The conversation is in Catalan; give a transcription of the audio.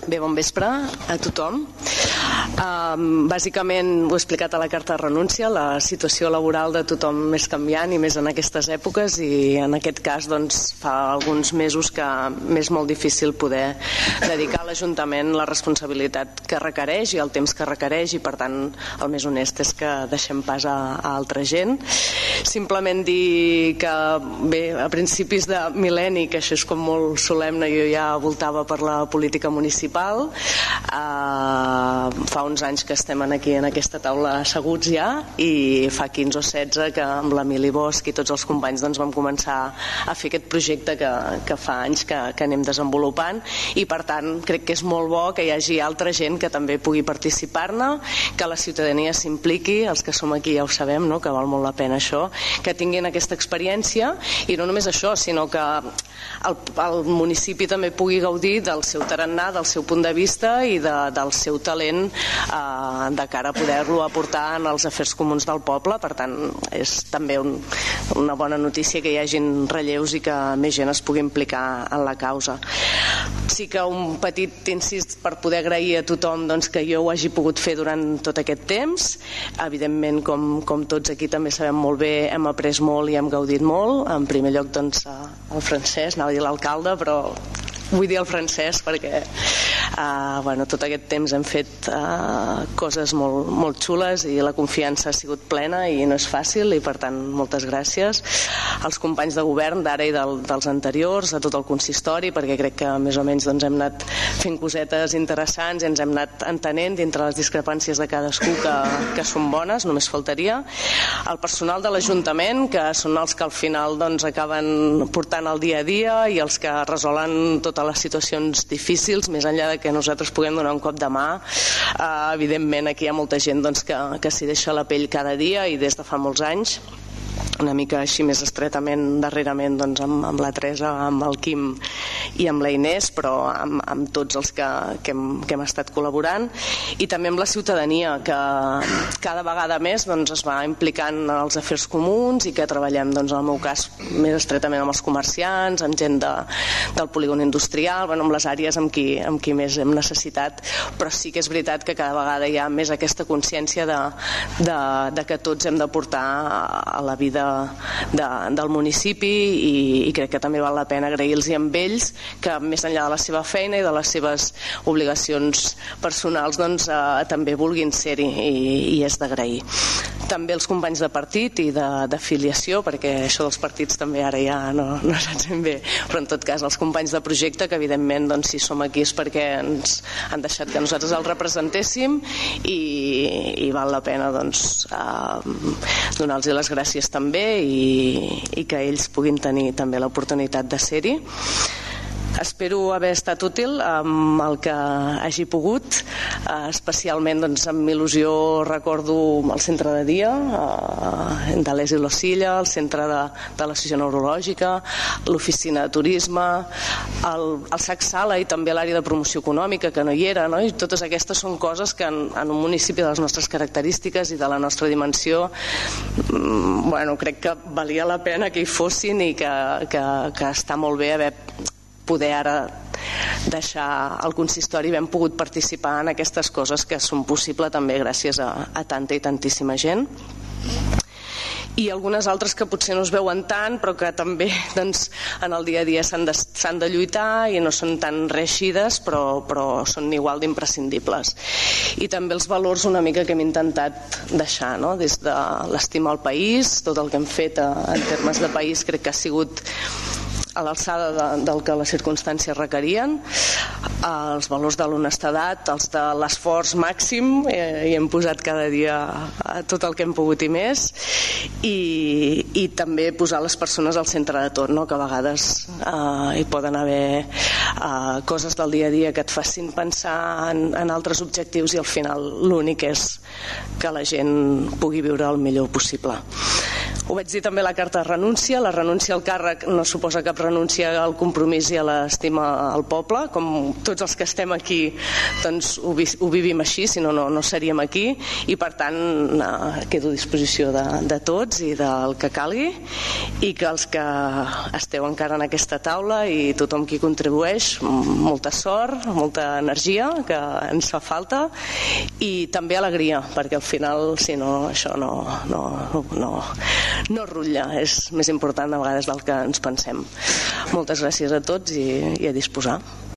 Bé, bon vespre a tothom. Bàsicament ho he explicat a la carta de renúncia, la situació laboral de tothom és canviant i més en aquestes èpoques, i en aquest cas doncs, fa alguns mesos que m'és molt difícil poder dedicar a l'Ajuntament la responsabilitat que requereix i el temps que requereix, i per tant el més honest és que deixem pas a altra gent. Simplement dir que bé, a principis de mil·lenni, que això és com molt solemne, jo ja voltava per la política municipal. Fa uns anys que estem aquí en aquesta taula asseguts ja, i fa 15 o 16 que amb l'Emili Bosch i tots els companys doncs, vam començar a fer aquest projecte que fa anys que anem desenvolupant, i per tant crec que és molt bo que hi hagi altra gent que també pugui participar-ne, que la ciutadania s'impliqui, els que som aquí ja ho sabem, no? Que val molt la pena això, que tinguin aquesta experiència, i no només això, sinó que el municipi també pugui gaudir del seu tarannà, del seu punt de vista i del seu talent de cara a poder-lo aportar en els afers comuns del poble. Per tant, és també una bona notícia que hi hagin relleus i que més gent es pugui implicar en la causa. Sí que un petit incís per poder agrair a tothom doncs, que jo ho hagi pogut fer durant tot aquest temps. Evidentment, com tots aquí també sabem molt bé, hem après molt i hem gaudit molt. En primer lloc doncs, el Francesc, anava a dir l'alcalde, però vull dir el Francesc perquè tot aquest temps hem fet coses molt xules i la confiança ha sigut plena i no és fàcil, i per tant moltes gràcies als companys de govern d'ara i dels anteriors, a tot el consistori, perquè crec que més o menys doncs, hem anat fent cosetes interessants i ens hem anat entenent dintre les discrepàncies de cadascú que són bones, només faltaria. El personal de l'Ajuntament, que són els que al final doncs, acaben portant el dia a dia i els que resolen totes les situacions difícils, més enllà de que nosaltres puguem donar un cop de mà. Evidentment aquí hi ha molta gent doncs, que s'hi deixa la pell cada dia i des de fa molts anys, una mica així més estretament darrerament doncs, amb la Teresa, amb el Quim i amb la Inés, però amb tots els que hem estat col·laborant, i també amb la ciutadania, que cada vegada més doncs, es va implicant en els afers comuns i que treballem, doncs, en el meu cas, més estretament amb els comerciants, amb gent del polígon industrial, amb les àrees amb qui més hem necessitat, però sí que és veritat que cada vegada hi ha més aquesta consciència de que tots hem de portar a la vida del municipi, i crec que també val la pena agrair-los amb ells que més enllà de la seva feina i de les seves obligacions personals doncs, també vulguin ser-hi, i és d'agrair. També els companys de partit i d'afiliació, perquè això dels partits també ara ja no saps ben bé, però en tot cas els companys de projecte, que evidentment doncs, si som aquí és perquè ens han deixat que nosaltres els representéssim, i val la pena doncs, donar-los les gràcies també, i que ells puguin tenir també l'oportunitat de ser-hi. Espero haver estat útil amb el que hagi pogut, especialment doncs, amb il·lusió recordo el centre de dia de l'Es i l'Osilla, el centre de l'associació neurològica, l'oficina de turisme, el SAC Sala i també l'àrea de promoció econòmica, que no hi era, no? I totes aquestes són coses que en un municipi de les nostres característiques i de la nostra dimensió crec que valia la pena que hi fossin, i que està molt bé poder ara deixar el consistori. Hem pogut participar en aquestes coses que són possibles també gràcies a tanta i tantíssima gent, i algunes altres que potser no es veuen tant però que també doncs, en el dia a dia s'han de lluitar i no són tan reeixides, però són igual d'imprescindibles. I també els valors una mica que hem intentat deixar, no? Des de l'estima al país, tot el que hem fet en termes de país crec que ha sigut a l'alçada del que les circumstàncies requerien, els valors de l'honestedat, els de l'esforç màxim, i hem posat cada dia tot el que hem pogut i més, i també posar les persones al centre de tot, no? Que a vegades hi poden haver coses del dia a dia que et facin pensar en altres objectius, i al final l'únic és que la gent pugui viure el millor possible. Ho vaig dir també a la carta de renúncia. La renúncia al càrrec no suposa cap renúncia al compromís i a l'estima al poble, com tots els que estem aquí doncs ho vivim així, si no, no seríem aquí, i per tant quedo a disposició de tots i del que calgui, i que els que esteu encara en aquesta taula i tothom qui contribueix, molta sort, molta energia, que ens fa falta, i també alegria, perquè al final si no això no rutlla, és més important a vegades del que ens pensem. Moltes gràcies a tots i a disposar.